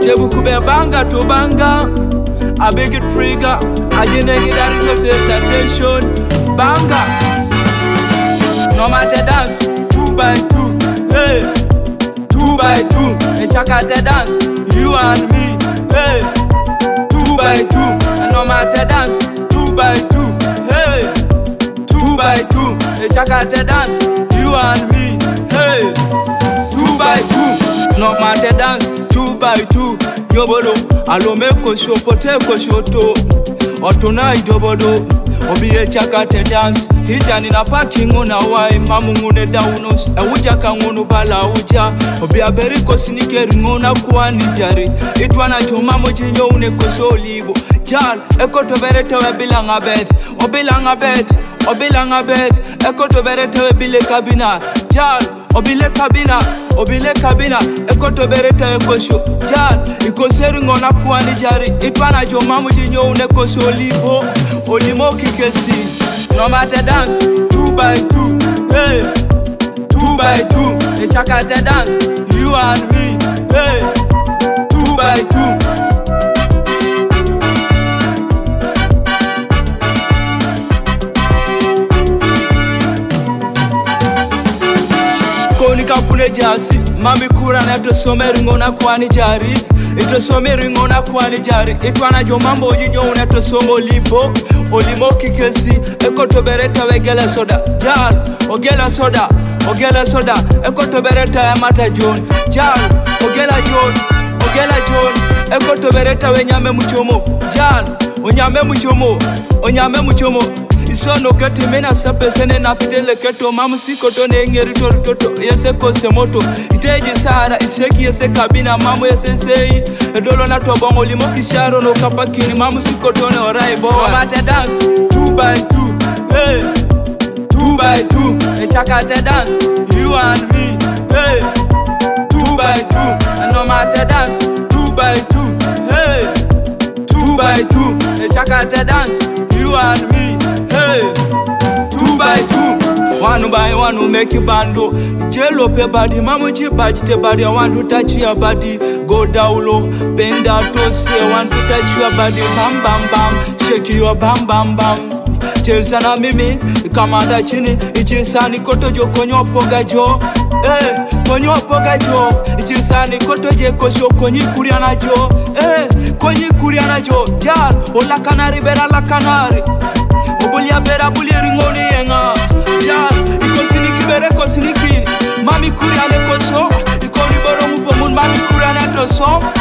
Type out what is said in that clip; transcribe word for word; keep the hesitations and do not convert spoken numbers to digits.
Sebu kube banga to banga. A big trigger. I didn't get to say attention. Banga. No matter dance. Two by two. Hey. Two by two. A chakate dance. You and me. Hey. Two by two. And no matter dance. Two by two. Hey. Two by two. A chakate dance. You and me. Hey. Two by two. No matter dance. Two by two. Yobodo. Alo meko shopote ko shoto. Otona idobodo. Obiye chakate dance. Hija nina parking una wai. Mamu ngune daunos. Awuja kangunu bala uja. Obiya beriko sinikeri ngona kuwa nijari. Itwana choma mojinyo une koso libo. Jal, eko to berete we bilanga bet. Obilanga bet. Obilanga bet. Eko to berete we bile kabina. Jal, obile kabina. Obile kabina. Eko to berete we kosho. Jal, iko seri ngona kuwa nijari. Itwana choma mojinyo une koso libo. Olimo kikesi. No matter dance, two by two, hey, two by two, a chakate dance, you and me, hey, two by two. Koni kapune jasi, mami kura na to someri ngona kwani jari. Ito someri ngona kwani jari. Itwana jo mambo yinyo una to somo lipo. Olimo kikesi, eko to bereta we gela soda. Jal, ogela soda, ogela soda. Eko to bereta ya mata John. Jal, ogela John, ogela John. Eko to bereta we nyame muchomo. Jal, onyame muchomo, onyame muchomo. Isono keti mena sape sene na pitele keto. Mamu siko to ne ngeri tori toto. Yese kose moto. Iteji sahara iseki yese kabina. Mamu yese sei. Edolo na tobongo limo kisharo no kapakini. Mamu siko to ne orai boa. No matter dance. Two by two. Hey. Two by two. E chakate dance. You and me. Hey. Two by two. And no matter dance. Two by two. Hey. Two by two. E chakate dance. You and me. Hey, two by two, one by one who make you bando. Jello pe body, mamu chi body te body. I want to touch your body, go down low, bend down to see. I want to touch your body, bam bam bam, shake your bam bam bam. Cheza na mimi, ikamanda chini, ichisani koto jo konyo poga jo. Eh, konyo poga jo, ichisani koto je kosho konyi kuriana jo. Eh, konyi kuriana jo. Jal, ola kanari bera la kanari. Obulia bera bulia ringoni yenga. Jal, iko siniki bere ko sinikini. Mami kuriane koso, iko ni boro mupo mun mami kuriane toso.